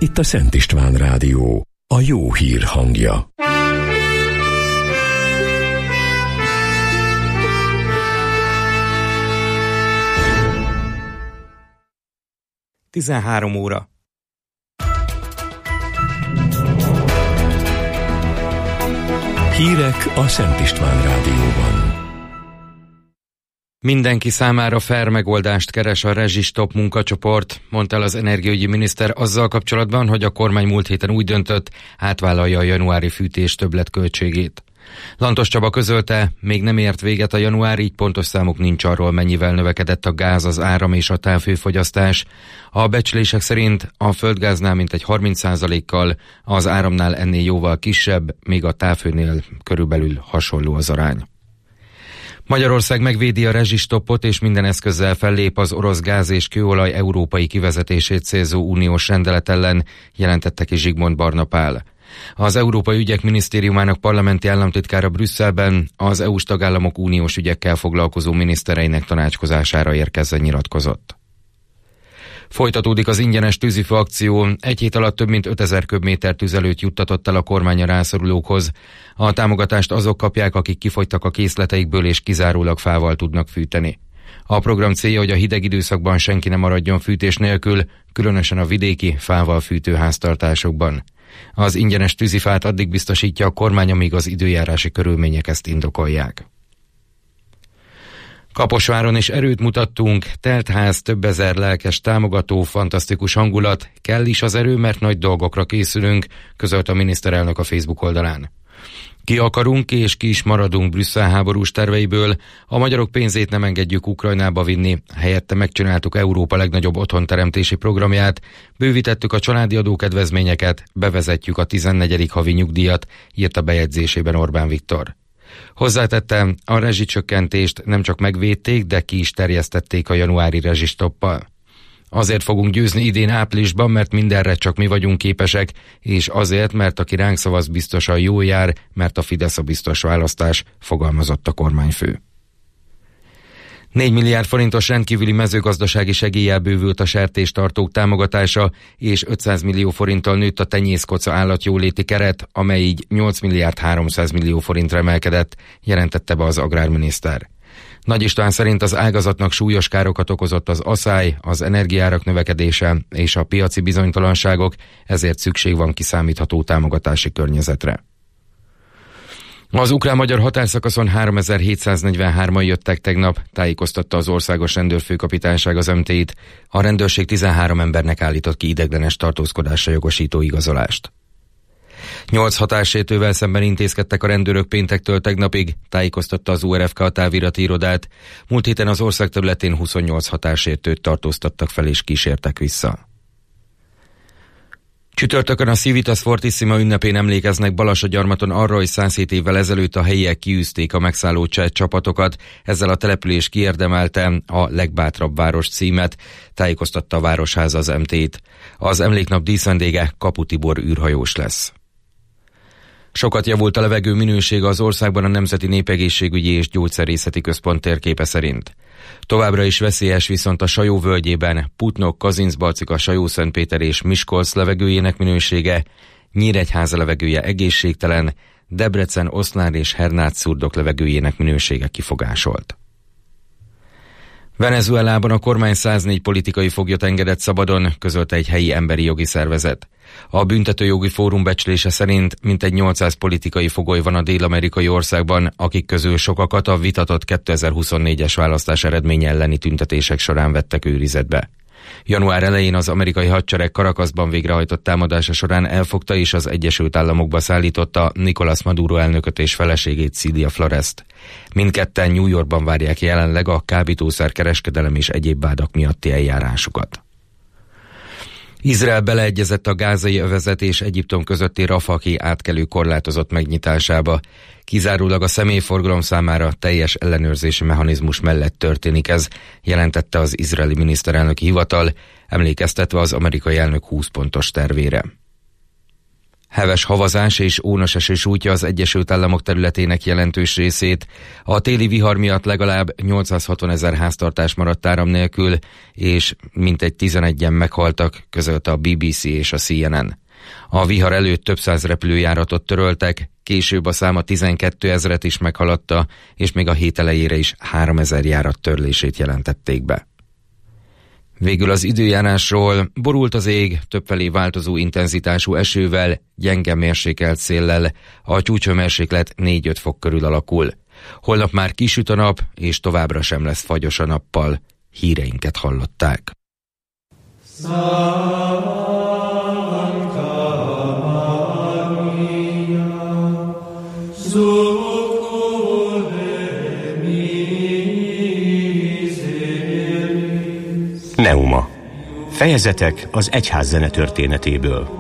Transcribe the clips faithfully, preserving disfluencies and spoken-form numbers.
itt a Szent István Rádió, a jó hír hangja. tizenhárom óra. Hírek a Szent István Rádióban. Mindenki számára fair megoldást keres a rezsistop munkacsoport, mondta el az energiaügyi miniszter azzal kapcsolatban, hogy a kormány múlt héten úgy döntött, átvállalja a januári fűtés többletköltségét. Lantos Csaba közölte, még nem ért véget a január, így pontos számok nincs arról, mennyivel növekedett a gáz, az áram és a távhőfogyasztás. A becslések szerint a földgáznál mintegy harminc százalékkal, az áramnál ennél jóval kisebb, még a távhőnél körülbelül hasonló az arány. Magyarország megvédi a rezsistoppot és minden eszközzel fellép az orosz gáz és kőolaj európai kivezetését célzó uniós rendelet ellen, jelentette ki Zsigmond Barna Pál. Az Európai Ügyek Minisztériumának parlamenti államtitkára Brüsszelben az é u-s tagállamok uniós ügyekkel foglalkozó minisztereinek tanácskozására érkezzen nyilatkozott. Folytatódik az ingyenes tűzifa akció, egy hét alatt több mint ötezer köbméter tüzelőt juttatott el a kormány a rászorulókhoz. A támogatást azok kapják, akik kifogytak a készleteikből és kizárólag fával tudnak fűteni. A program célja, hogy a hideg időszakban senki ne maradjon fűtés nélkül, különösen a vidéki, fával fűtő háztartásokban. Az ingyenes tűzifát addig biztosítja a kormány, amíg az időjárási körülmények ezt indokolják. Kaposváron is erőt mutattunk, telt ház, több ezer lelkes támogató, fantasztikus hangulat, kell is az erő, mert nagy dolgokra készülünk, közölt a miniszterelnök a Facebook oldalán. Ki akarunk és ki is maradunk Brüsszel háborús terveiből, a magyarok pénzét nem engedjük Ukrajnába vinni, helyette megcsináltuk Európa legnagyobb otthonteremtési programját, bővítettük a családi adókedvezményeket, bevezetjük a tizennegyedik havi nyugdíjat, írta bejegyzésében Orbán Viktor. Hozzátette, a rezsicsökkentést nem csak megvédték, de ki is terjesztették a januári rezsistoppal. Azért fogunk győzni idén áprilisban, mert mindenre csak mi vagyunk képesek, és azért, mert aki ránk szavaz, biztosan jól jár, mert a Fidesz a biztos választás, fogalmazott a kormányfő. négy milliárd forintos rendkívüli mezőgazdasági segéllyel bővült a sertéstartók támogatása, és ötszáz millió forinttal nőtt a tenyészkoca állatjóléti keret, amely így nyolc milliárd háromszáz millió forintra emelkedett, jelentette be az agrárminiszter. Nagy István szerint az ágazatnak súlyos károkat okozott az aszály, az energiárak növekedése és a piaci bizonytalanságok, ezért szükség van kiszámítható támogatási környezetre. Az ukrán-magyar határszakaszon háromezer-hétszáznegyvenhárman jöttek tegnap, tájékoztatta az Országos Rendőrfőkapitányság az em té í-t. A rendőrség tizenhárom embernek állított ki ideiglenes tartózkodásra jogosító igazolást. Nyolc határsértővel szemben intézkedtek a rendőrök péntektől tegnapig, tájékoztatta az u er ef ká a távirati irodát. Múlt héten az ország területén huszonnyolc határsértőt tartóztattak fel és kísértek vissza. Csütörtökön a Civitas Fortissima ünnepén emlékeznek Balassagyarmaton arra, hogy százhét évvel ezelőtt a helyiek kiűzték a megszálló cseh csapatokat, ezzel a település kiérdemelte a legbátrabb város címet, tájékoztatta a Városháza az em té í-t. Az emléknap díszvendége Kapu Tibor űrhajós lesz. Sokat javult a levegő minősége az országban a Nemzeti Népegészségügyi és Gyógyszerészeti Központ térképe szerint. Továbbra is veszélyes viszont a Sajó völgyében, Putnok, Kazincbarcika, Sajó-Szentpéter és Miskolc levegőjének minősége, Nyíregyháza levegője egészségtelen, Debrecen, Oszlár és Hernát-Szurdok levegőjének minősége kifogásolt. Venezuelában a kormány száznégy politikai foglyot engedett szabadon, közölte egy helyi emberi jogi szervezet. A Büntetőjogi Fórum becslése szerint mintegy nyolcszáz politikai fogoly van a dél-amerikai országban, akik közül sokakat a vitatott kétezer-huszonnégyes választás eredménye elleni tüntetések során vettek őrizetbe. Január elején az amerikai hadsereg Caracasban végrehajtott támadása során elfogta és az Egyesült Államokba szállította Nicolás Maduro elnököt és feleségét, Cilia Florest. Mindketten New Yorkban várják jelenleg a kábítószer kereskedelem és egyéb vádak miatti eljárásukat. Izrael beleegyezett a gázai övezet és Egyiptom közötti Rafah-i átkelő korlátozott megnyitásába. Kizárólag a személyforgalom számára teljes ellenőrzési mechanizmus mellett történik ez, jelentette az izraeli miniszterelnöki hivatal, emlékeztetve az amerikai elnök húsz pontos tervére. Heves havazás és ónoseső sújtja az Egyesült Államok területének jelentős részét. A téli vihar miatt legalább nyolcszázhatvanezer háztartás maradt áram nélkül, és mintegy tizenegyen meghaltak, közölte a bé bé cé és a cé en en. A vihar előtt több száz repülőjáratot töröltek, később a szám a tizenkétezret is meghaladta, és még a hét elejére is háromezer járat törlését jelentették be. Végül az időjárásról: borult az ég, többfelé változó intenzitású esővel, gyenge mérsékelt széllel, a csúcshőmérséklet négy-öt fok körül alakul. Holnap már kisüt a nap, és továbbra sem lesz fagyos a nappal. Híreinket hallották. Neuma. Fejezetek az egyház zene történetéből.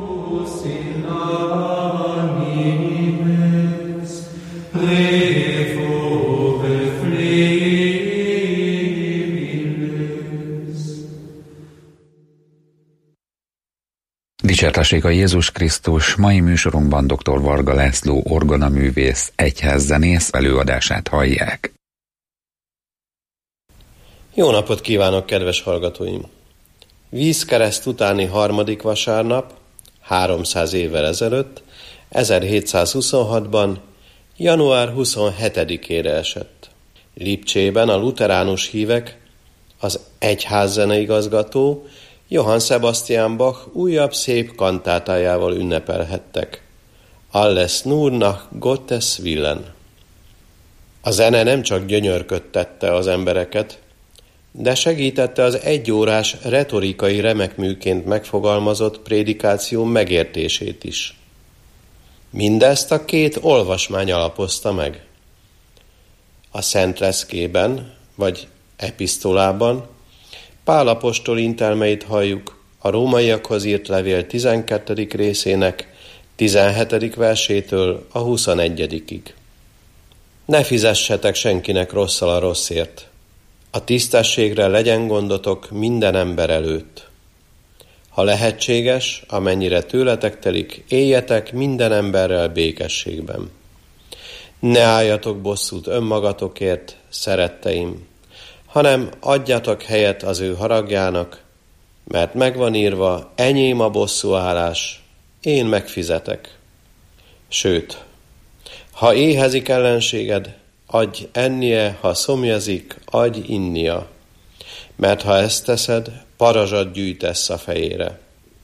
Dicsértessék a Jézus Krisztus! Mai műsorunkban dr. Varga László orgonaművész, egyházzenész előadását hallják. Jó napot kívánok, kedves hallgatóim! Vízkereszt utáni harmadik vasárnap, háromszáz évvel ezelőtt, ezerhétszázhuszonhatban, január huszonhetedikére esett. Lipcsében a luteránus hívek az egyházzene igazgató Johann Sebastian Bach újabb szép kantátájával ünnepelhettek. Alles nur nach Gottes Willen. A zene nem csak gyönyörködtette az embereket, de segítette az egyórás retorikai remekműként megfogalmazott prédikáció megértését is. Mindezt a két olvasmány alapozta meg. A Szent Leszkében, vagy epistolában Pál apostol intelmeit halljuk a rómaiakhoz írt levél tizenkettedik részének tizenhetedik versétől a huszonegyedikig. Ne fizessetek senkinek rosszal a rosszért. A tisztességre legyen gondotok minden ember előtt. Ha lehetséges, amennyire tőletek telik, éljetek minden emberrel békességben. Ne álljatok bosszút önmagatokért, szeretteim, hanem adjatok helyet az ő haragjának, mert megvan írva, enyém a bosszúállás, én megfizetek. Sőt, ha éhezik ellenséged, adj ennie, ha szomjazik, adj innia, mert ha ezt teszed, parazsat gyűjtesz a fejére.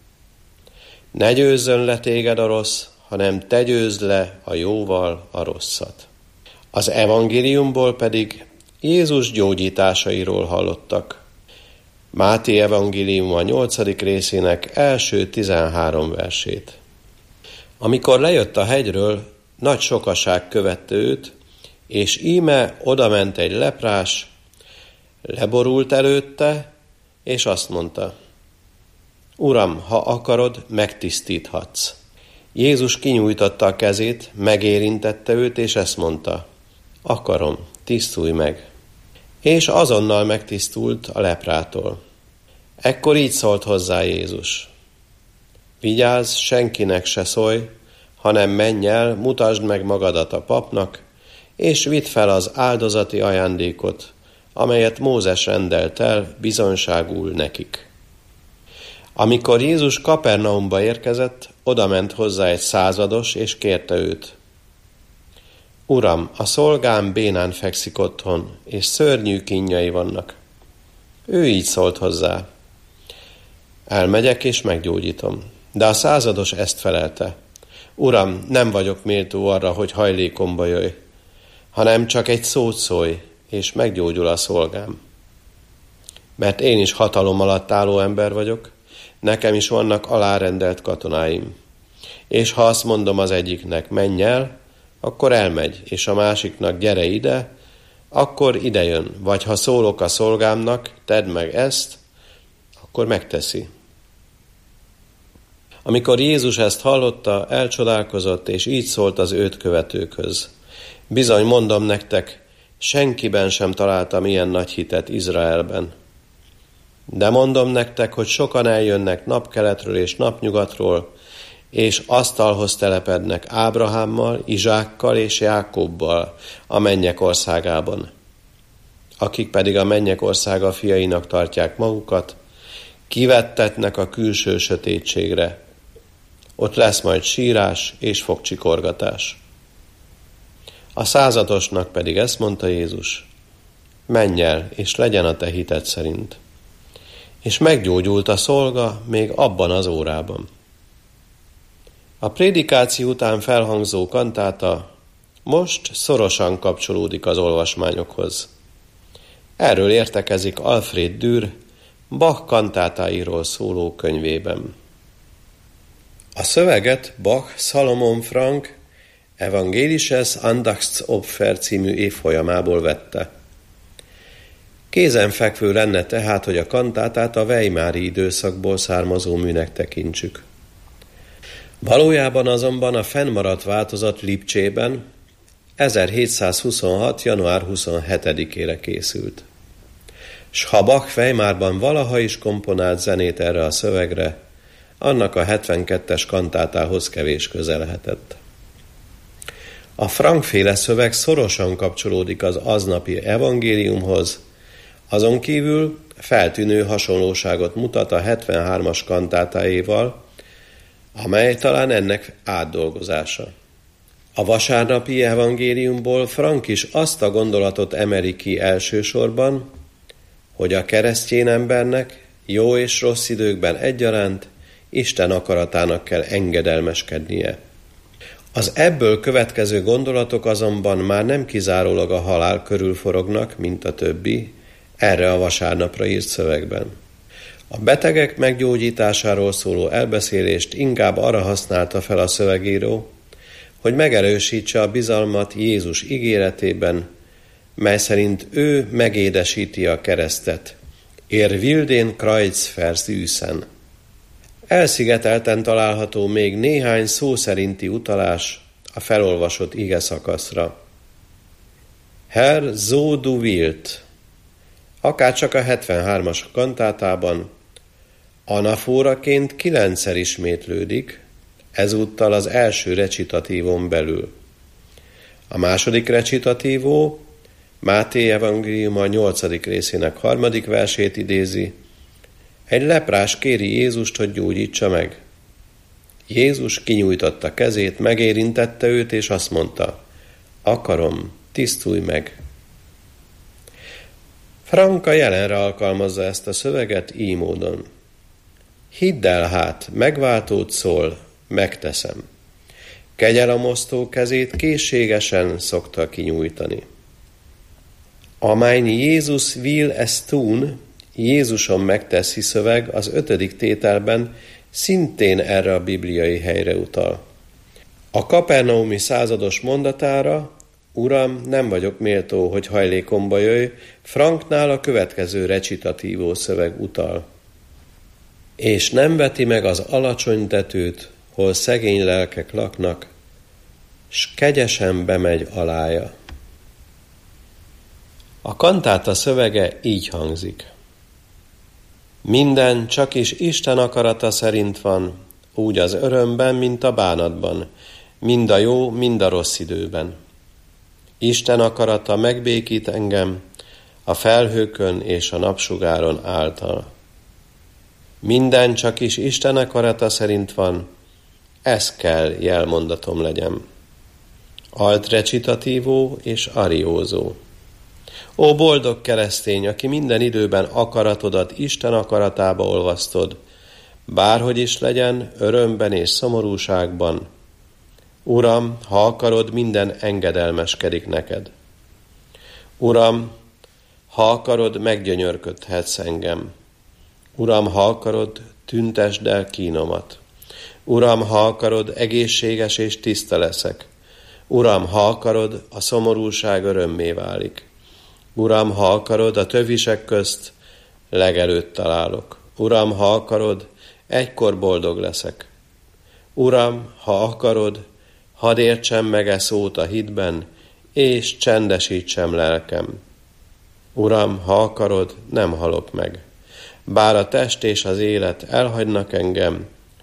Ne győzzön le téged a rossz, hanem te győzd le a jóval a rosszat. Az evangéliumból pedig Jézus gyógyításairól hallottak. Máté evangélium a nyolcadik részének első tizenhárom versét. Amikor lejött a hegyről, nagy sokaság követte őt, és íme odament egy leprás, leborult előtte, és azt mondta: Uram, ha akarod, megtisztíthatsz. Jézus kinyújtotta a kezét, megérintette őt, és ezt mondta: Akarom, tisztulj meg. És azonnal megtisztult a leprától. Ekkor így szólt hozzá Jézus: Vigyázz, senkinek se szólj, hanem menj el, mutasd meg magadat a papnak, és vidd fel az áldozati ajándékot, amelyet Mózes rendelt el bizonyságul nekik. Amikor Jézus Kapernaumba érkezett, odament hozzá egy százados, és kérte őt: Uram, a szolgám bénán fekszik otthon, és szörnyű kínjai vannak. Ő így szólt hozzá: Elmegyek, és meggyógyítom. De a százados ezt felelte: Uram, nem vagyok méltó arra, hogy hajlékomba jöjj, hanem csak egy szót szólj, és meggyógyul a szolgám. Mert én is hatalom alatt álló ember vagyok, nekem is vannak alárendelt katonáim. És ha azt mondom az egyiknek, menj el, akkor elmegy, és a másiknak, gyere ide, akkor idejön. Vagy ha szólok a szolgámnak, tedd meg ezt, akkor megteszi. Amikor Jézus ezt hallotta, elcsodálkozott, és így szólt az őt követőkhöz: Bizony, mondom nektek, senkiben sem találtam ilyen nagy hitet Izraelben. De mondom nektek, hogy sokan eljönnek napkeletről és napnyugatról, és asztalhoz telepednek Ábrahámmal, Izsákkal és Jákobbal a mennyek országában. Akik pedig a mennyek országa fiainak tartják magukat, kivettetnek a külső sötétségre. Ott lesz majd sírás és fogcsikorgatás. A századosnak pedig ezt mondta Jézus: menj el, és legyen a te hited szerint. És meggyógyult a szolga még abban az órában. A prédikáció után felhangzó kantáta most szorosan kapcsolódik az olvasmányokhoz. Erről értekezik Alfred Dürr Bach kantátáiról szóló könyvében. A szöveget Bach Salomon Frank Evangelisches Andachtsopfer című évfolyamából vette. Kézenfekvő lenne tehát, hogy a kantátát a weimári időszakból származó műnek tekintsük. Valójában azonban a fennmaradt változat Lipcsében ezerhétszázhuszonhat. január huszonhetedikére készült. S ha Bach Weimarban valaha is komponált zenét erre a szövegre, annak a hetvenkettes kantátához kevés köze lehetett. A Frank-féle szöveg szorosan kapcsolódik az aznapi evangéliumhoz, azon kívül feltűnő hasonlóságot mutat a hetvenhármas kantátáéval, amely talán ennek átdolgozása. A vasárnapi evangéliumból Frank is azt a gondolatot emeli ki elsősorban, hogy a keresztény embernek jó és rossz időkben egyaránt Isten akaratának kell engedelmeskednie. Az ebből következő gondolatok azonban már nem kizárólag a halál körül forognak, mint a többi, erre a vasárnapra írt szövegben. A betegek meggyógyításáról szóló elbeszélést inkább arra használta fel a szövegíró, hogy megerősítse a bizalmat Jézus ígéretében, mely szerint ő megédesíti a keresztet. Er will den Kreuz versüßen. Elszigetelten található még néhány szó szerinti utalás a felolvasott ige szakaszra. Herr, so du willt. Akárcsak a hetvenhármas kantátában anafóraként kilencszer ismétlődik, ezúttal az első recitatívon belül. A második recitatívó Máté evangéliuma nyolcadik részének harmadik versét idézi. Egy leprás kéri Jézust, hogy gyógyítsa meg. Jézus kinyújtotta kezét, megérintette őt, és azt mondta: akarom, tisztulj meg. Frank a jelenre alkalmazza ezt a szöveget így módon. Hidd el hát, megváltót szól, megteszem. Kegyelemosztó kezét készségesen szokta kinyújtani. Amelyen Jézus will es tun, Jézuson megteszi szöveg az ötödik tételben szintén erre a bibliai helyre utal. A kapernaumi százados mondatára, Uram, nem vagyok méltó, hogy hajlékomba jöjj, Franknál a következő recitatívó szöveg utal. És nem veti meg az alacsony tetőt, hol szegény lelkek laknak, s kegyesen bemegy alája. A kantáta szövege így hangzik. Minden csak is Isten akarata szerint van, úgy az örömben, mint a bánatban, mind a jó, mind a rossz időben. Isten akarata megbékít engem a felhőkön és a napsugáron által. Minden csak is Isten akarata szerint van, ez kell jelmondatom legyen. Alt recitatívó és ariózó. Ó boldog keresztény, aki minden időben akaratodat Isten akaratába olvasztod, bárhogy is legyen, örömben és szomorúságban. Uram, ha akarod, minden engedelmeskedik neked. Uram, ha akarod, meggyönyörködhetsz engem. Uram, ha akarod, tüntesd el kínomat. Uram, ha akarod, egészséges és tiszta leszek. Uram, ha akarod, a szomorúság örömmé válik. Uram, ha akarod, a tövisek közt legelőtt találok. Uram, ha akarod, egykor boldog leszek. Uram, ha akarod, hadd értsem meg e szót a hitben, és csendesítsem lelkem. Uram, ha akarod, nem halok meg. Bár a test és az élet elhagynak engem,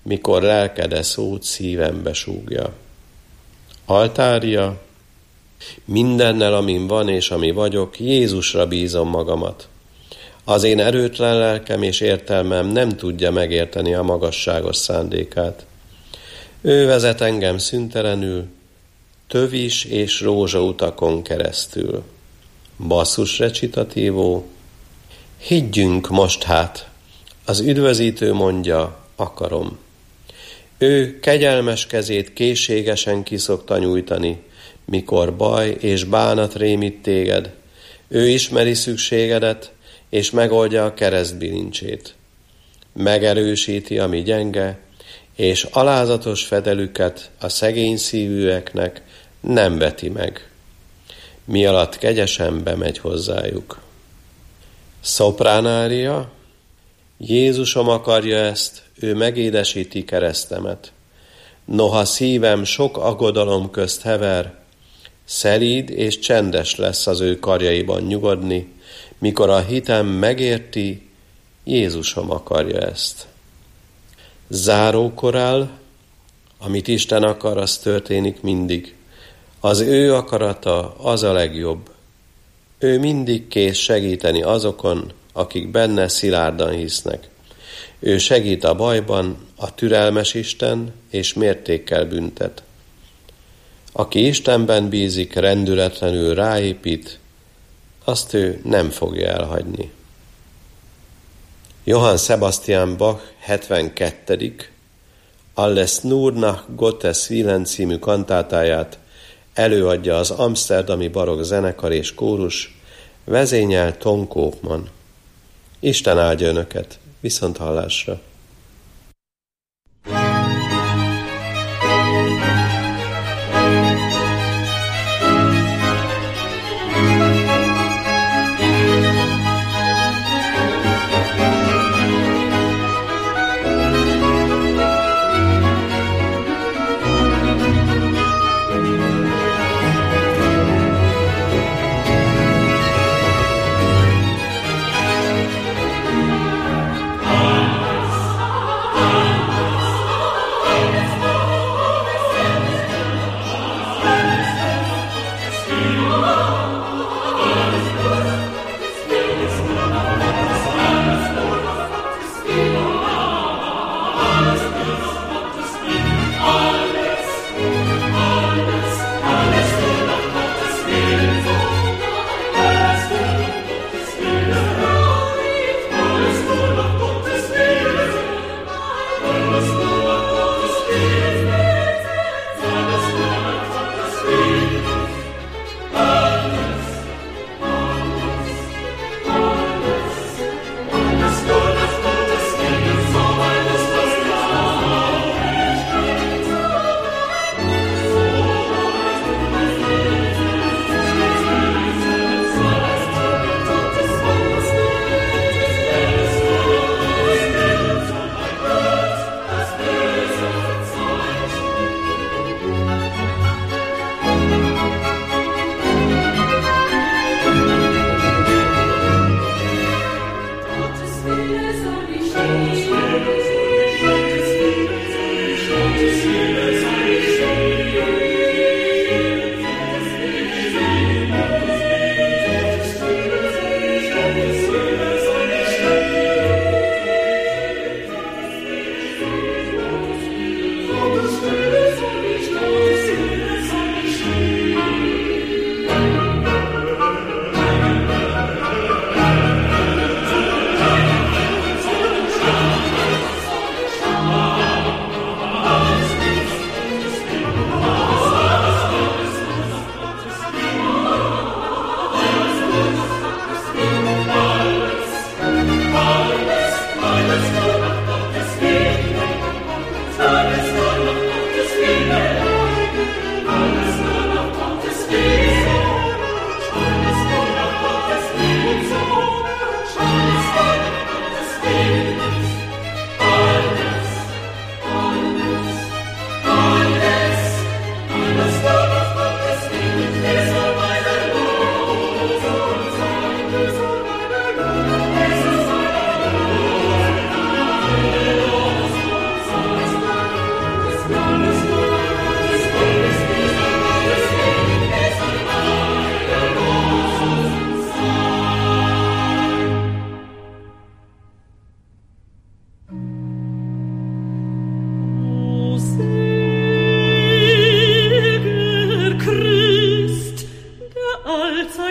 mikor lelkede szót szívembe súgja. Altárja, mindennel, amin van és ami vagyok, Jézusra bízom magamat. Az én erőtlen lelkem és értelmem nem tudja megérteni a magasságos szándékát. Ő vezet engem szüntelenül, tövis és rózsautakon keresztül. Basszus recitativo. Higgyünk most hát, az üdvözítő mondja, akarom. Ő kegyelmes kezét készségesen kiszokta nyújtani, mikor baj és bánat rémít téged. Ő ismeri szükségedet, és megoldja a keresztbilincsét. Megerősíti, ami gyenge, és alázatos fedelüket a szegény szívűeknek nem veti meg. Mi alatt kegyesen bemegy hozzájuk. Szopránária. Jézusom akarja ezt, ő megédesíti keresztemet. Noha szívem sok aggodalom közt hever, szelíd és csendes lesz az ő karjaiban nyugodni, mikor a hitem megérti, Jézusom akarja ezt. Zárókorál, amit Isten akar, az történik mindig. Az ő akarata az a legjobb. Ő mindig kész segíteni azokon, akik benne szilárdan hisznek. Ő segít a bajban, a türelmes Isten, és mértékkel büntet. Aki Istenben bízik, rendületlenül ráépít, azt ő nem fogja elhagyni. Johann Sebastian Bach hetvenkettedik Alles nur nach Gottes Willen című kantátáját előadja az amszterdami barokk zenekar és kórus, vezényel Ton Koopman. Isten áldja önöket, viszont hallásra!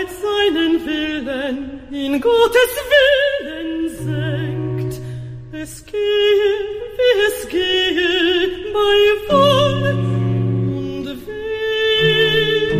Herz seinen Willen in Gottes Willen senkt. Es gehe, wie es gehe, bei Wohl und Wehe.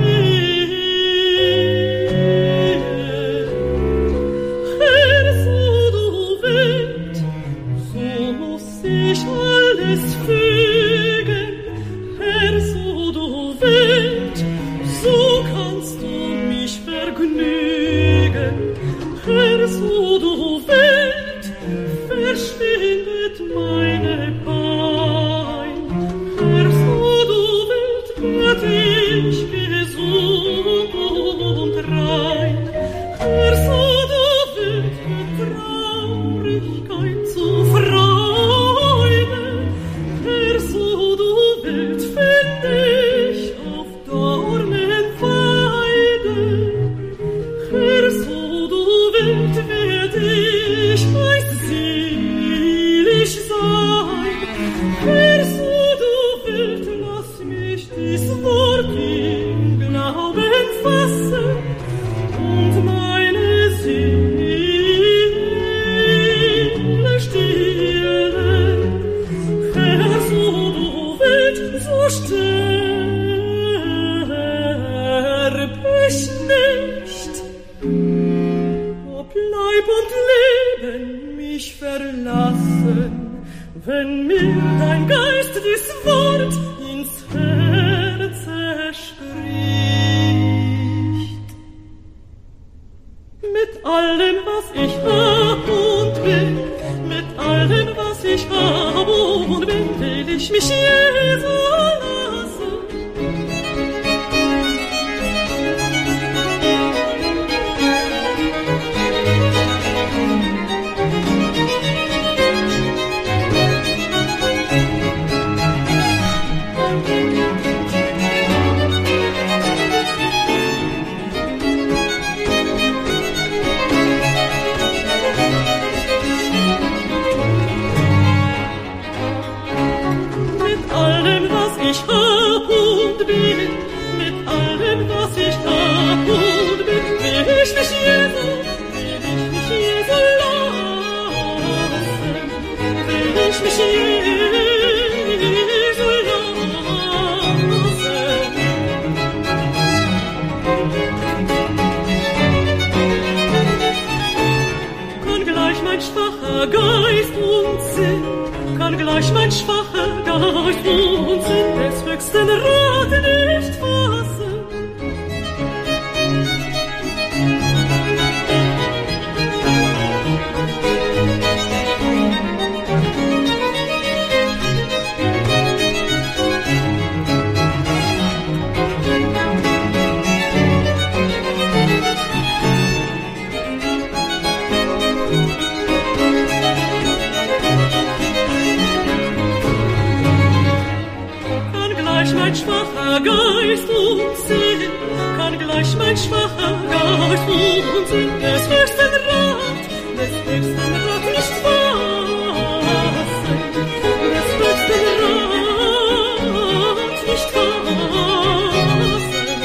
Herr, so du willst, so muss ich alles fügen. Herr, so du willst, so kannst du mich vergnügen. Herr, so du willst, verschwindet meine Pein. Herr, so du willst, werd ich gesund und rein. Herr, so du willst, mit Traurigkeit zu Freude. Herr, so du willst, find ich auf Dornenweide. Herr, so du willst, werd ich meist selig sein. Herr, so du willst, lass mich dies Wort im Glauben fassen und meine Seele stillen. Herr, so du willst, so sterb ich nicht. Ob Leib und Leben mich verlassen, wenn mir dein Geist dies Wort ins Herz spricht. Mit allem, was ich hab und bin, mit allem, was ich hab und bin, will ich mich Jesu lassen. Mit allem, was ich hab und bin, mit allem, was ich hab und bin, will ich mich Jesu, will ich mich Jesu lassen, will ich mich Jesu lassen. Kann gleich mein schwacher Geist und Sinn, kann gleich mein schwacher Geist und Sinn des höchsten Rat nicht fassen. Kann gleich mein schwacher Geist und Sinn, kann gleich mein schwacher Geist und Sinn des höchsten Rat, des höchsten Rat nicht fassen, des höchsten Rat nicht fassen.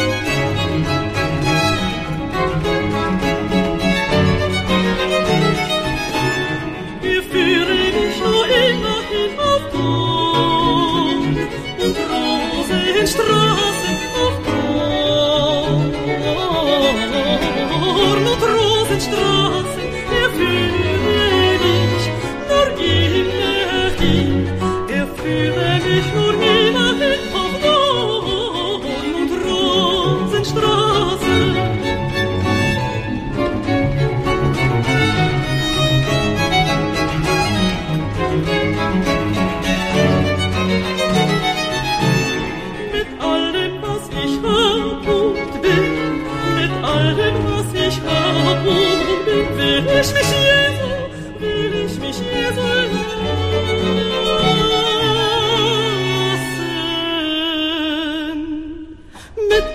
Wir führen dich nur immerhin auf Dorn und Rosenstraßen auf Dorn und Rosenstraßen. Wir führen dich nur immerhin, wir führen dich nur immerhin auf Dorn und Rosenstraßen. Mit allem, was ich hab und bin, mit allem, was ich hab und bin, will ich mich Jesu, will ich mich Jesu lassen. Mit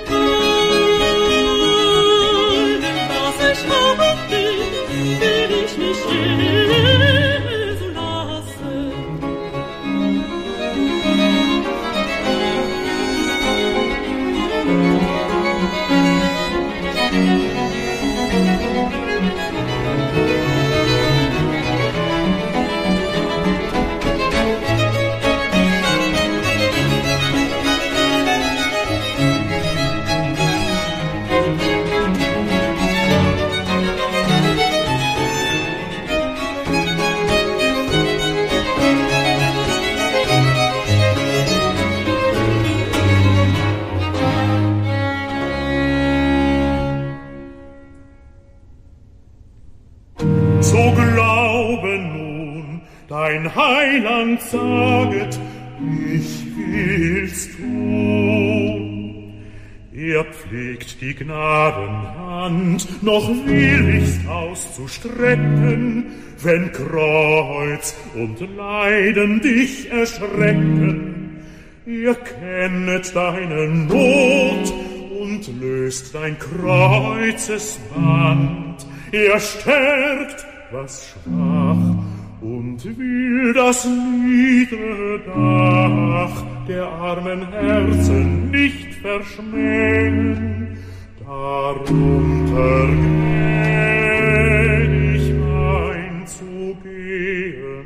allem, was ich hab und bin, will ich mich Jesu lassen. Thank you. dein Heiland saget, ich will's tun. Er pflegt die Gnadenhand noch willigst auszustrecken, wenn Kreuz und Leiden dich erschrecken. Er kennet deine Not und löst dein Kreuzesband. Er stärkt, was schwach, und will das niedere Dach der armen Herzen nicht verschmähen. Darunter gnädig einzugehen.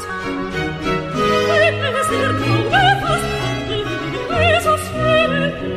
Jesus,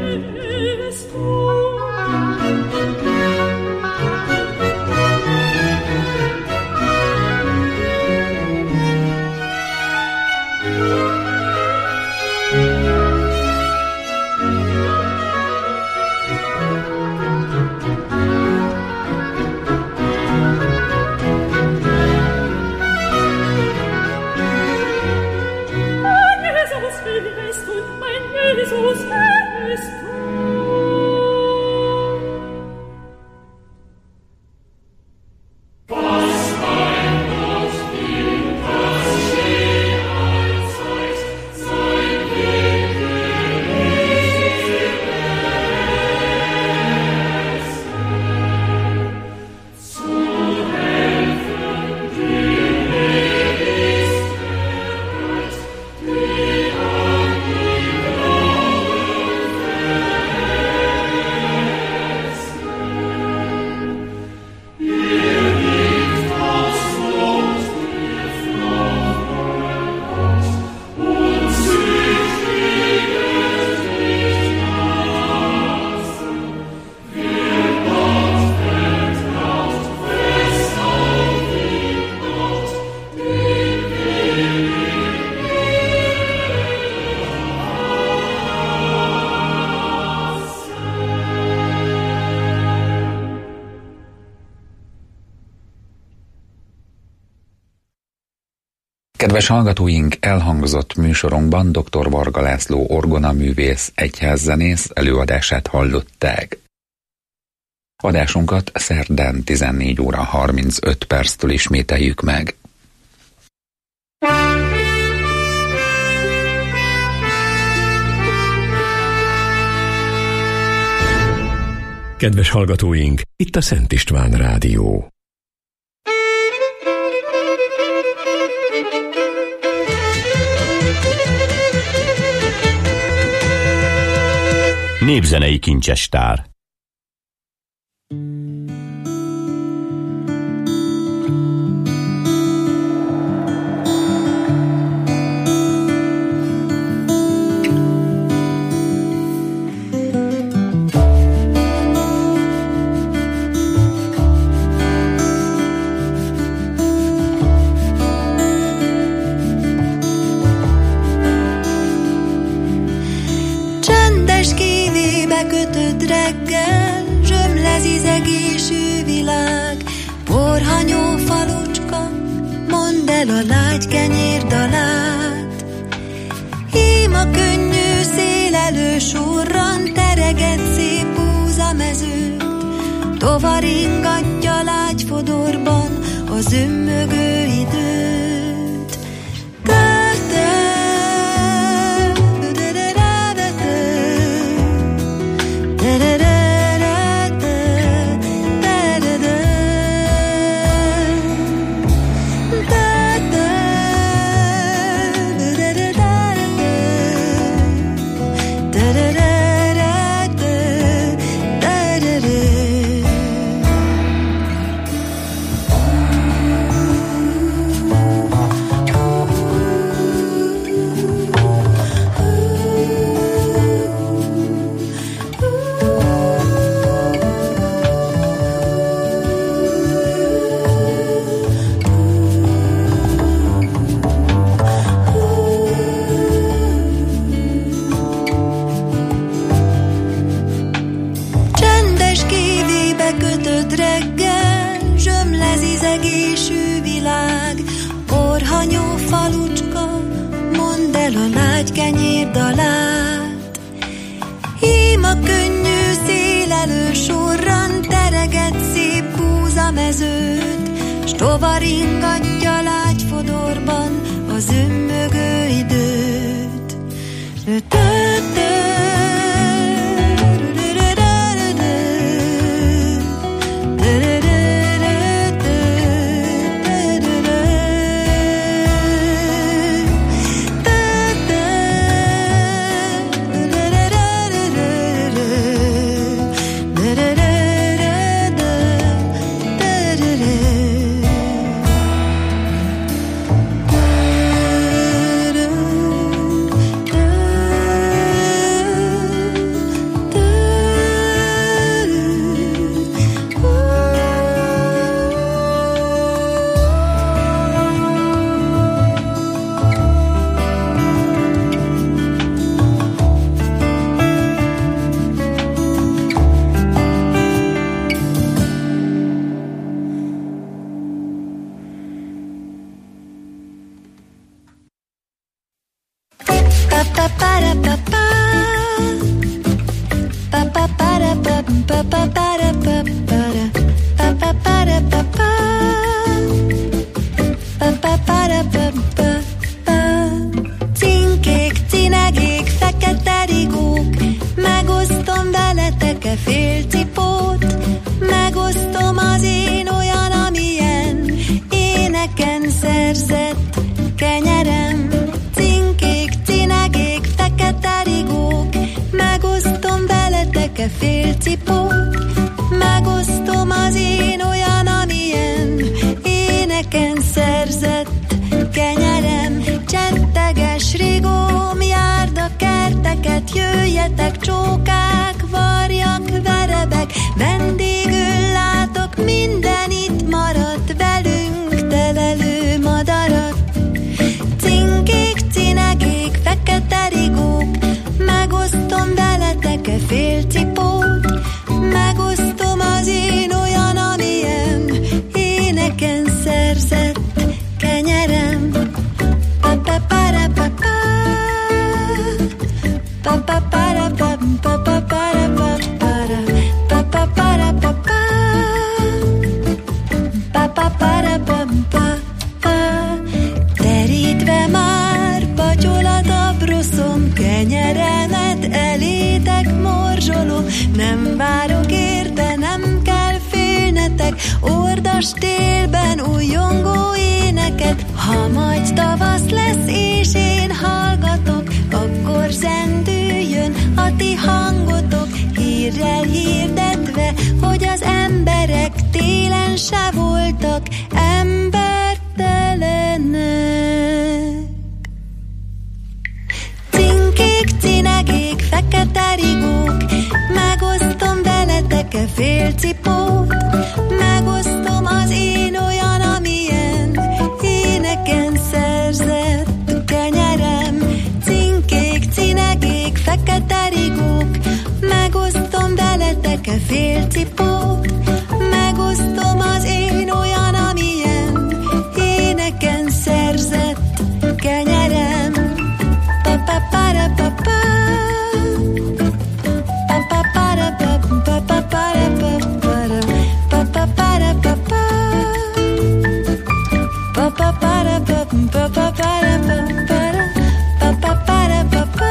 Kedves hallgatóink, elhangzott műsorunkban dr. Varga László orgonaművész, egyházzenész előadását hallották. Adásunkat szerdán tizennégy óra harmincöt perctől ismételjük meg. Kedves hallgatóink, itt a Szent István Rádió. Népzenei kincsestár. Kötött reggel, zsömlezi zegésű világ, porhanyó falucska, mondd el a lágy kenyér dalát. Ím a könnyű szél elősurran, tereget szép búzamezőt, tovaringatja lágy fodorban a zümmögő időt. Kenyér dalát. Ím a könnyű szél elősurran, tereget szép búzamezőt, s tovaringatja lágy fodorban a zümmögő időt. Cinkék, cinegék, fekete rigók, megosztom veletek-e félcipót, megosztom az én olyan, amilyen éneken szerzett kenyerem. Cinkék, cinegék, fekete rigók, megosztom veletek-e félcipót, megosztom az én olyan, amilyen éneken szerzett kenyerem. Csetteges rigóm, járd a kerteket, jöjjetek csókák, varjak, verebek, vendégül látok, minden itt maradt, velünk telelő madarat. Cinkék, cinegék, fekete rigók, megosztom veletek-e félcipót, megosztom az én olyan, amilyen éneken szerzett kenyerem. gondolom, nem várok érte, nem kell félnetek, ordas télben újongó éneket. Ha majd tavasz lesz és én hallgatok, akkor zendüljön a ti hangotok, hírrel hirdetve, hogy az emberek télen se voltak embertelenek. Cinkék, cinegék, fekete rigók, megosztom veletek-e félcipót, megosztom az én olyan, amilyen éneken szerzett kenyerem. Cinkék, cinegék, fekete rigók, megosztom veletek-e félcipót, megosztom az én olyan, amilyen éneken szerzett kenyerem. Pa-pa-para-pa-pa, pa-pa-para-pa-pa-pa-para-pa-para, pa-pa-para-pa-pa, pa-pa-para-pa-pa-pa-para-pa-para, pa-pa-para-pa-pa,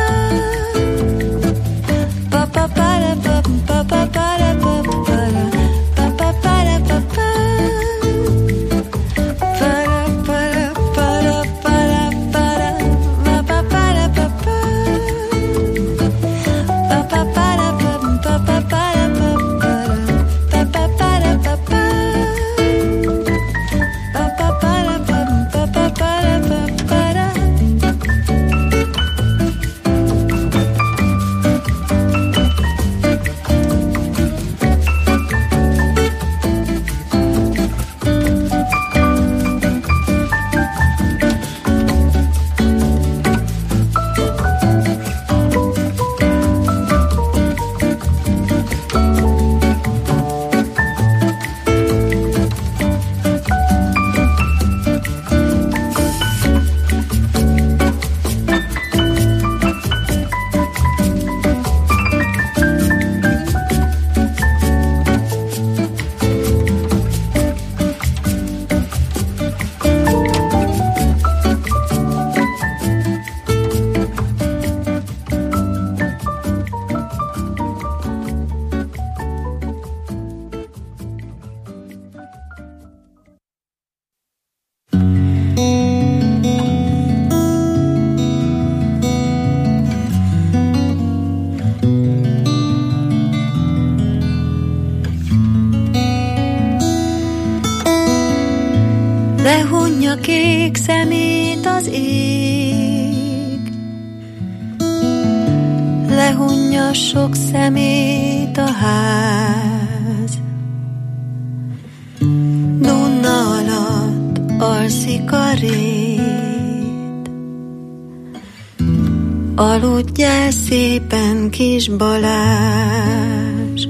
lehunja kék szemét az ég, lehunja sok szemét a ház. Duna alatt alszik a rét, aludjál szépen, kis Balázs.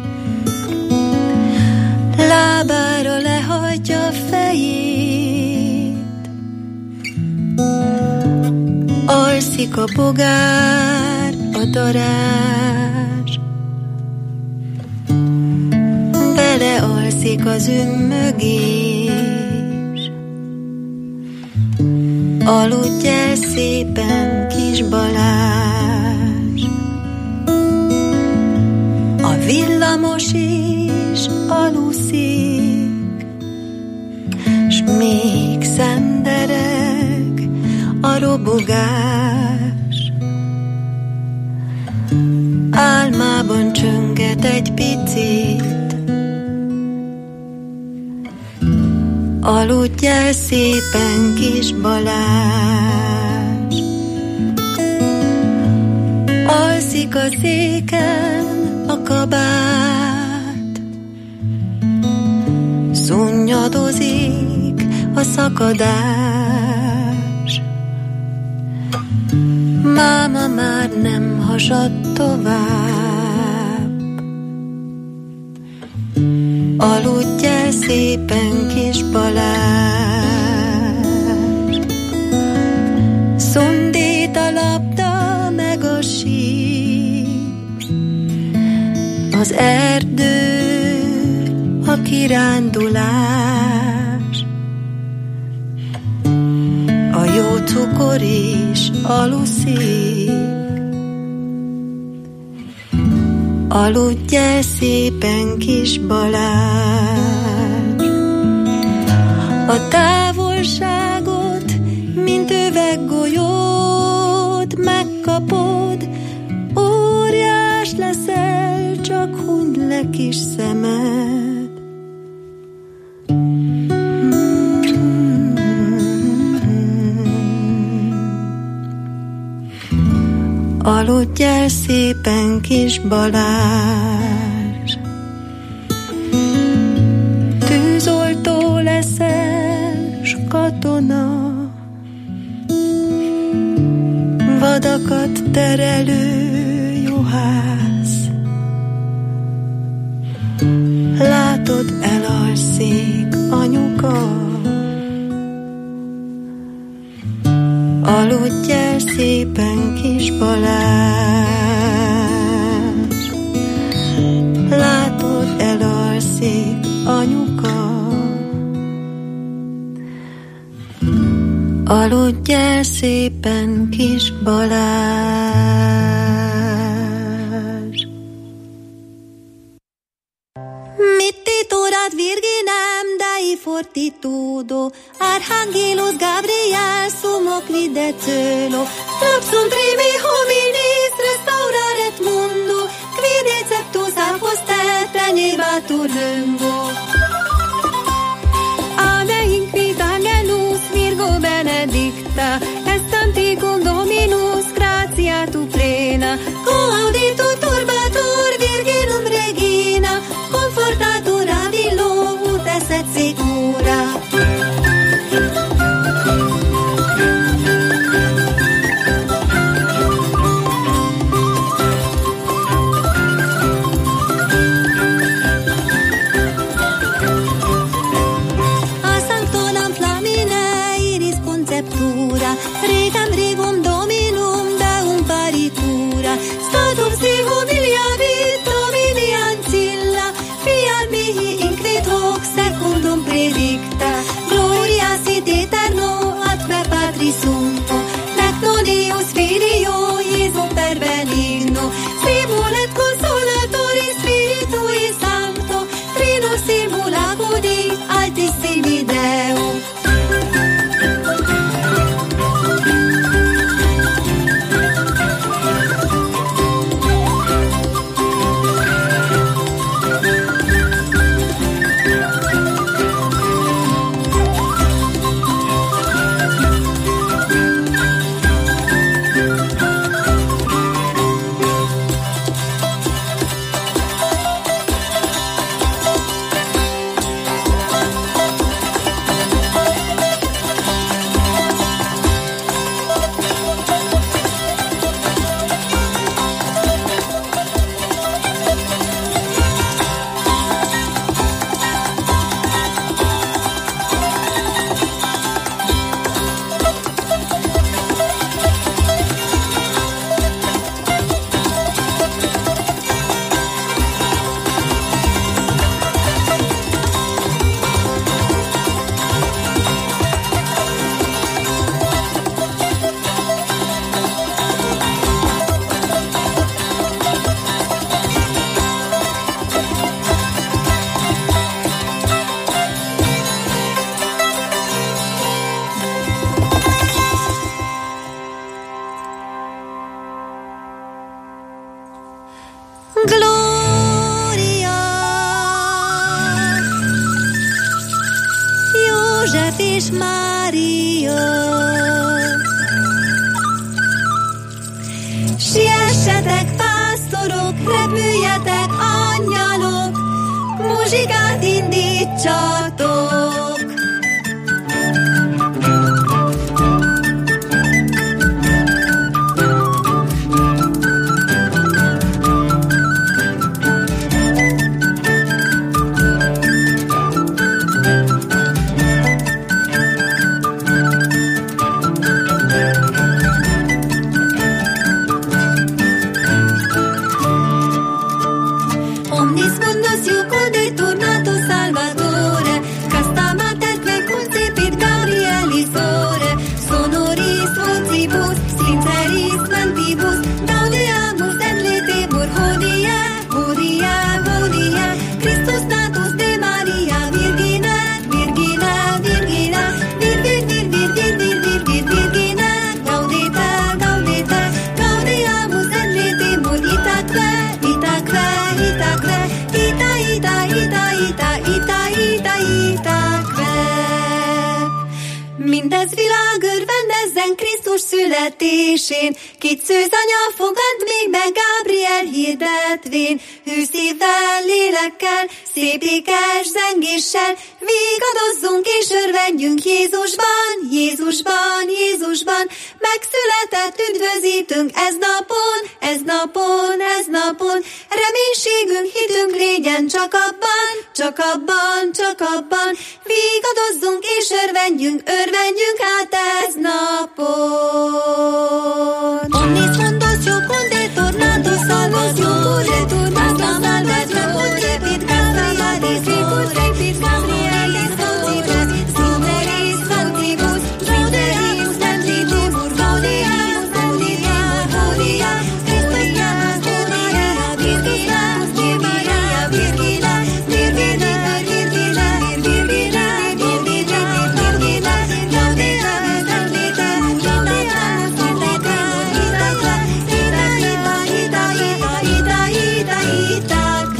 Lábára lehagyja a fejét, alszik a bogár, a darázs. Belealszik az ümmögés, aludjál szépen, kis Balázs. A villamos is aluszik, s még szendereg a robogás. Álmában csönget egy picit, aludjál szépen, kis Balázs. Alszik a széken a kabát, szunnyadozik a szakadás. Máma már nem hasad tovább, aludjál szépen, kis Balázs. Szundít a labda meg a sík, az erdő, a kirándulás. A jó cukor is aluszik, Aludj el szépen, kis Balázs, a távolságot, mint üveggolyót megkapod, óriás leszel, csak hunyd le kis szemed. Aludj el szépen, kis Balázs, tűzoltó leszel, s katona, vadakat terelő juhász. Látod, elalszik anyuka, aludj el szépen, kis Balázs, látod, elalszik anyuka, aludj el szépen, kis Balázs. Mittitur ad virginem dai fortitudo, Archangelus Gabriel sumo quide celo, lapsum primi hominis restauraret mundo, quide ceptus aposte praenebatur lungo. Ave inquit angelus Virgo benedicta, est anticum Dominus gratia tu plena, coauditur turbatur Virginum regina, confortatur avilo ut esset secura. Regam regum Dominum deum paritura, statum si humiliavit Domini ancilla, fiat mihi inquit hoc secundum predicta, gloria sit eterno atque Patris Sumpto, nec non eius Filio Iesum per benigno, simulet consolatoris Spiritui Sancto, Trinus simula cudi altissimi Deo. Gloria, József és Mária, siessetek pásztorok, repüljetek angyalok, muzsikát indítsatok. Omnis mundus iucunditur natus Salvatore, születésén. Kit szőz anya, fogad még meg Gábriel hirdetvén. Hű szívvel, lélekkel, szép ékes zengéssel, végadozzunk és örvendjünk Jézusban, Jézusban, Jézusban. Megszületett üdvözítünk ez napon, ez napon, ez napon. Reménységünk, hitünk légyen csak abban, csak abban, csak abban. Végadozzunk és örvendjünk, örvendjünk hát ez napon. Omnis fundación conde tornando salvación, retornando salvación, repit Gabriel, repit Gabriel, Soteris Sanctibus, Soteris Sanctibus, Gaudium, Gaudium, Gaudium, Christia, Gloria, Virgina, Virgina, Virgina, Virgina, Virgina, Virgina, Virgina, Virgina, Gaudita, Gaudita, Gaudita, Gaudita, Ita, Ita, Ita, Ita, Ita, Ita,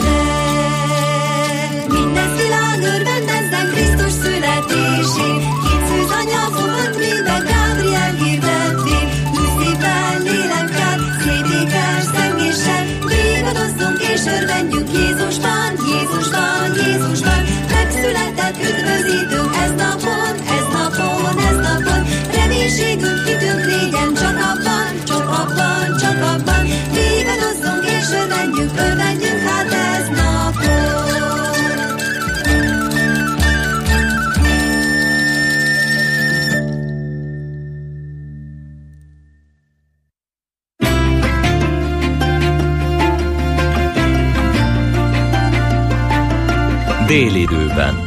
minden világ örvendezzen Krisztus születésén. Két szűz anya fogad minden Gábriel hirdetvén. Hű szívvel, lélekkel, szép ékes zengéssel, végadozzunk és örvendjünk Jézusban, Jézusban, Jézusban. Megszületett üdvözítünk ez napon, ez napon, ez napon. Reménységünk, hitünk légyen csak abban, csak abban, csak abban. Végadozzunk és örvendjünk, örvendjünk hát ez napon. Délidőben.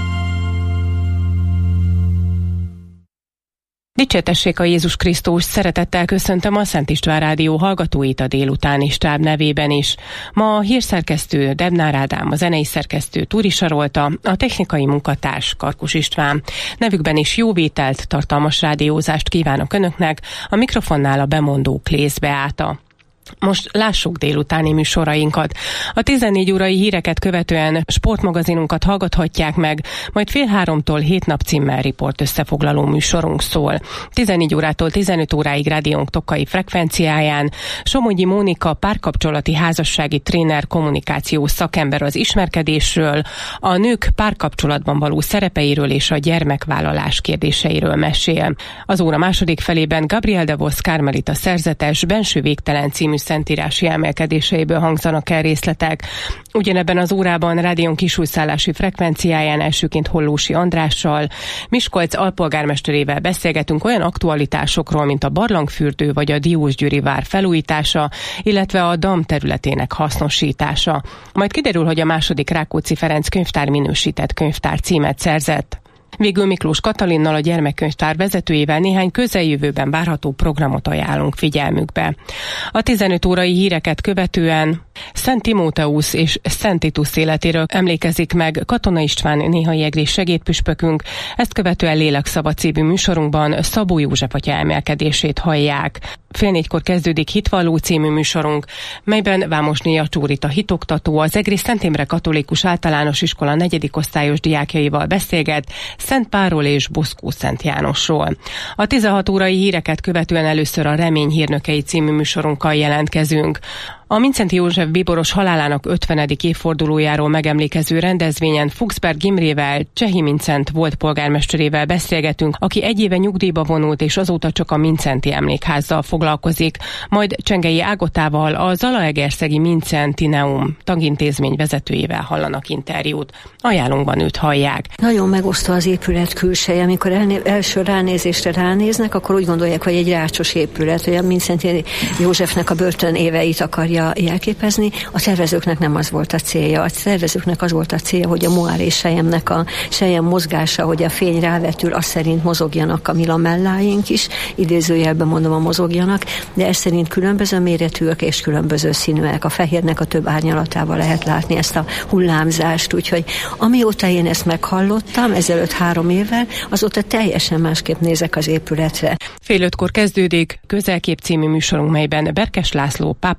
Dicsértessék a Jézus Krisztus, szeretettel köszöntöm a Szent István Rádió hallgatóit a délutáni stáb nevében is. Ma a hírszerkesztő Debnár Ádám, a zenei szerkesztő Túri Sarolta, a technikai munkatárs Karkus István. Nevükben is jó vételt, tartalmas rádiózást kívánok Önöknek, a mikrofonnál a bemondó Klész Beáta. Most lássuk délutáni műsorainkat. A tizennégy órai híreket követően sportmagazinunkat hallgathatják meg, majd fél háromtól hét nap címmel riport összefoglaló műsorunk szól. tizennégy órától tizenöt óráig rádiónk Tokai frekvenciáján Somogyi Mónika párkapcsolati házassági tréner, kommunikációs szakember az ismerkedésről, a nők párkapcsolatban való szerepeiről és a gyermekvállalás kérdéseiről mesél. Az óra második felében Gabriel de Vos Kármelita szerzetes Benső végtelen című szentírási emelkedéseiből hangzanak el részletek. Ugyanebben az órában rádión kisújszállási frekvenciáján elsőként Hollósi Andrással, Miskolc alpolgármesterével beszélgetünk olyan aktualitásokról, mint a barlangfürdő vagy a Diósgyőri vár felújítása, illetve a dam területének hasznosítása. Majd kiderül, hogy a második Rákóczi Ferenc könyvtár minősített könyvtár címet szerzett. Végül Miklós Katalinnal, a gyermekkönyvtár vezetőjével néhány közeljövőben várható programot ajánlunk figyelmükbe. A tizenöt órai híreket követően Szent Timóteusz és Szent Titus életéről emlékezik meg Katona István néhai egrész segédpüspökünk, ezt követően Lélekszava című műsorunkban Szabó József atya emelkedését hallják. Fél négykor kezdődik Hitvalló című műsorunk, melyben Vámosné Jacsórita hitoktató az Egrész Szent Imre Katolikus Általános Iskola negyedik osztályos diákjaival beszélget Szent Pálról és Boszkó Szent Jánosról. A tizenhat órai híreket követően először a Remény hírnökei című műsorunkkal jelentkezünk. A Mindszenty József bíboros halálának ötvenedik évfordulójáról megemlékező rendezvényen Fuchsberg Imrével, Csehi Mindszenty volt polgármesterével beszélgetünk, aki egy éve nyugdíjba vonult és azóta csak a Mindszenty emlékházzal foglalkozik. Majd Csengei Ágotával, a Zalaegerszegi Mindszentyneum tagintézmény vezetőjével hallanak interjút. Ajánlónkban őt hallják. Nagyon megosztó az épület külseje, amikor elné- első ránézésre ránéznek, akkor úgy gondolják, hogy egy rácsos épület, hogy a Mindszenty Józsefnek a börtön éveit akarja jelképezni. A szervezőknek nem az volt a célja. A szervezőknek az volt a célja, hogy a Moár és Selyemnek a Selyem mozgása, hogy a fény rávetül, az szerint mozogjanak a mi lamelláink is, idézőjelben mondom a mozogjanak, de ez szerint különböző méretűek és különböző színűek. A fehérnek a több árnyalatával lehet látni ezt a hullámzást, úgyhogy amióta én ezt meghallottam, ezelőtt három évvel, azóta teljesen másképp nézek az épületre. Fél ötkor kezdődik Közelkép című műsorunk, melyben Berkes László pápai prelát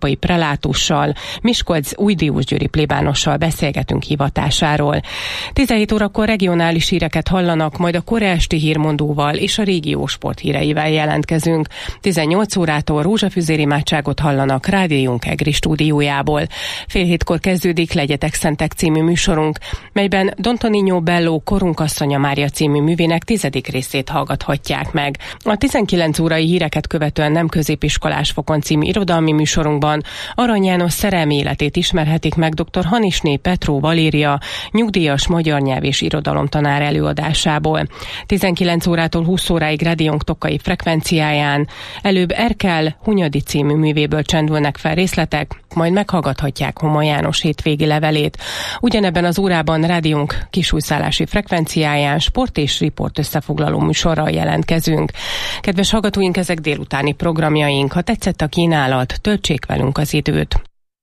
Pilátussal, Miskolc új Diósgyőri plébánossal beszélgetünk hivatásáról. tizenhét órakor regionális híreket hallanak, majd a kora esti hírmondóval és a régió sporthíreivel jelentkezünk. tizennyolc órától rózsafüzér imádságot hallanak rádiónk Egri stúdiójából. Fél hétkor kezdődik Legyetek Szentek című műsorunk, melyben Don Tonino Bello Korunk asszonya Mária című művének tizedik részét hallgathatják meg. A tizenkilenc órai híreket követően Nem középiskolás fokon című irodalmi műsorunkban Arany János szerelmi életét ismerhetik meg dr. Hanisné Petró Valéria, nyugdíjas magyar nyelv és irodalomtanár előadásából. tizenkilenc órától húsz óráig rádiónk Tokai frekvenciáján előbb Erkel Hunyadi című művéből csendülnek fel részletek, majd meghallgathatják Homa János hétvégi levelét. Ugyanebben az órában rádiónk kisújszállási frekvenciáján sport és riport összefoglaló műsorral jelentkezünk. Kedves hallgatóink, ezek délutáni programjaink. Ha tetszett a kínálat, töltsék velünk az időt.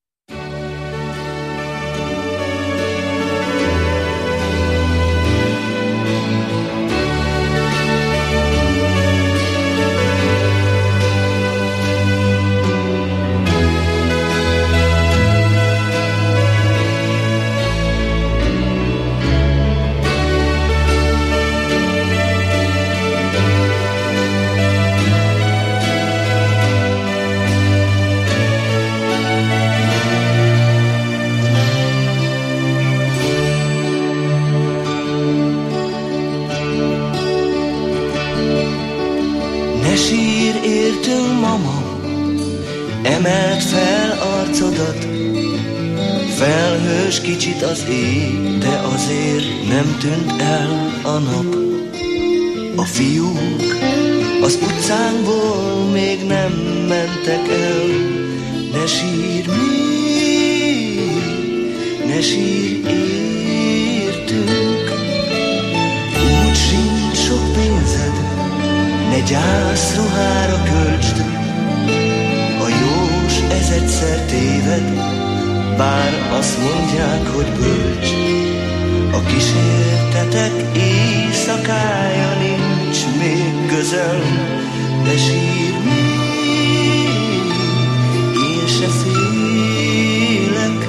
Emeld fel arcodat, felhős kicsit az ég, de azért nem tűnt el a nap. A fiúk az utcánkból még nem mentek el. Ne sírj még, ne sírj értünk. Úgy sincs sok pénzed, ne gyászruhára költsd. A jós ez egyszer téved, bár azt mondják, hogy bölcs. A kísértetek éjszakája nincs még közel, de sír még, én se félek.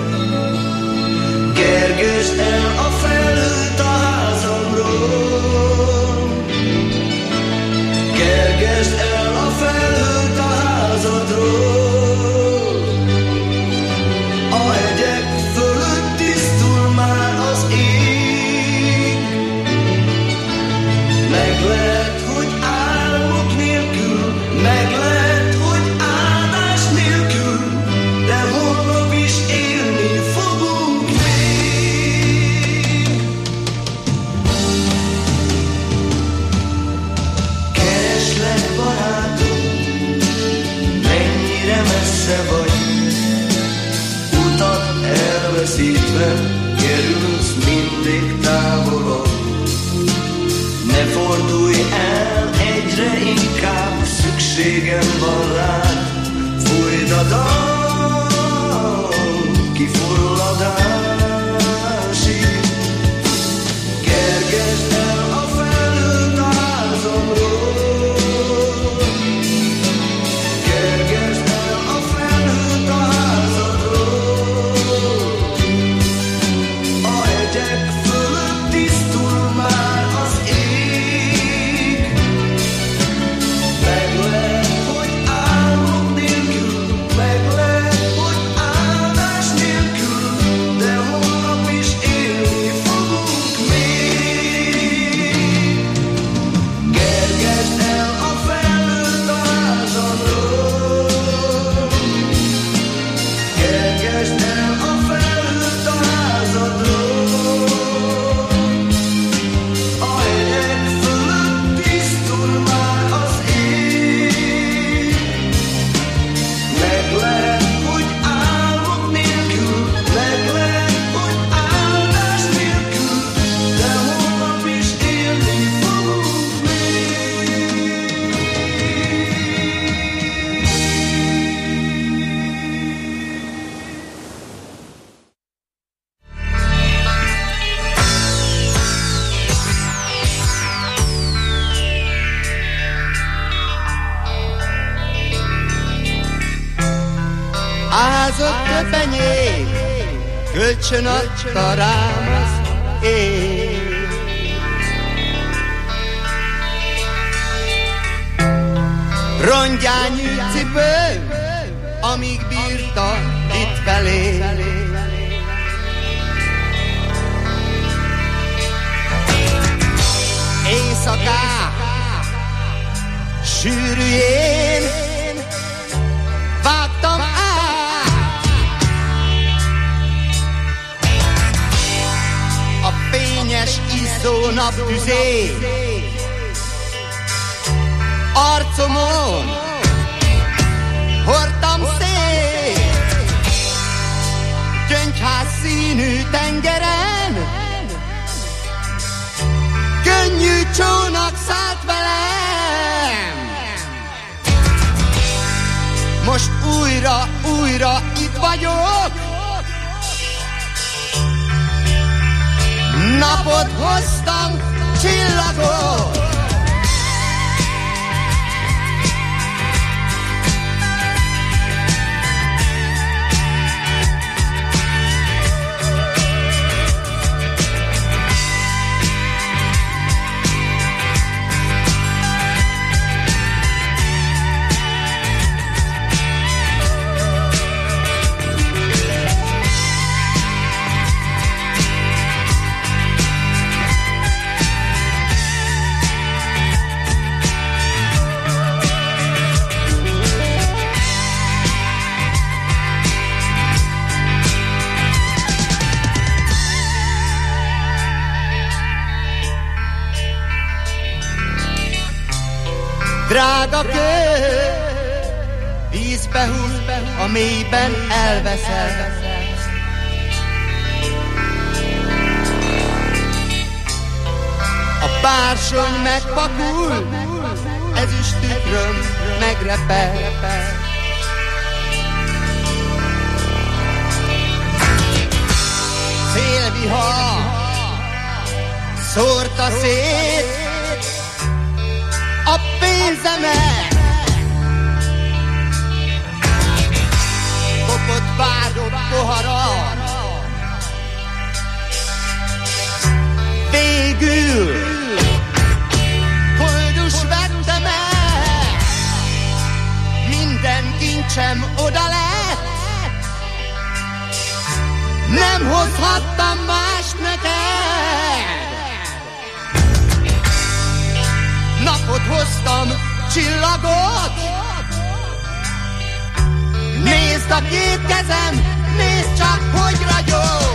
Kergesd el a felhőt a házamról, kergesd el a felhőt a házadról. A hegyek fölött tisztul már az ég. Meg lehet, hogy álmok nélkül, meg lehet, hogy áldás nélkül, de holnap is élni fogunk még. Kereslek, barátom, mennyire messze vagy. Utat elveszítve kerülsz mindig távolabb. Ne fordulj el, egyre inkább szükségem van rád. Fújd a dal kifulladásig. Kergesd el a felhőt a házamról, kergesd el a felhőt a házadról. A hegyek fölött tisztul már az ég. Meg lehet, hogy álmok nélkül, meg lehet, hogy áldás nélkül, de Ázott köpenyét, kölcsön adta rám az ég. Rongyányű cipő, amíg bírta itt felé. Éjszakák sűrűjén vágtam át a fényes izzó naptüzé. Arcomon hordtam szét, gyöngyház színű tengeren könnyű csónak szállt velem. Most újra, újra itt vagyok, napot hoztam, csillagot. Drága kő, vízbe húz, a mélyben elveszel. A bársony megpakul, ezüst tükröm megrepel. Szélvihar szórta szét a pénzemet. Kopott vádott poharat, végül koldus vettem el. Minden kincsem oda lett, nem hozhattam más neked. Napot hoztam, csillagot. Nézd a két kezem, nézd csak, hogy ragyog.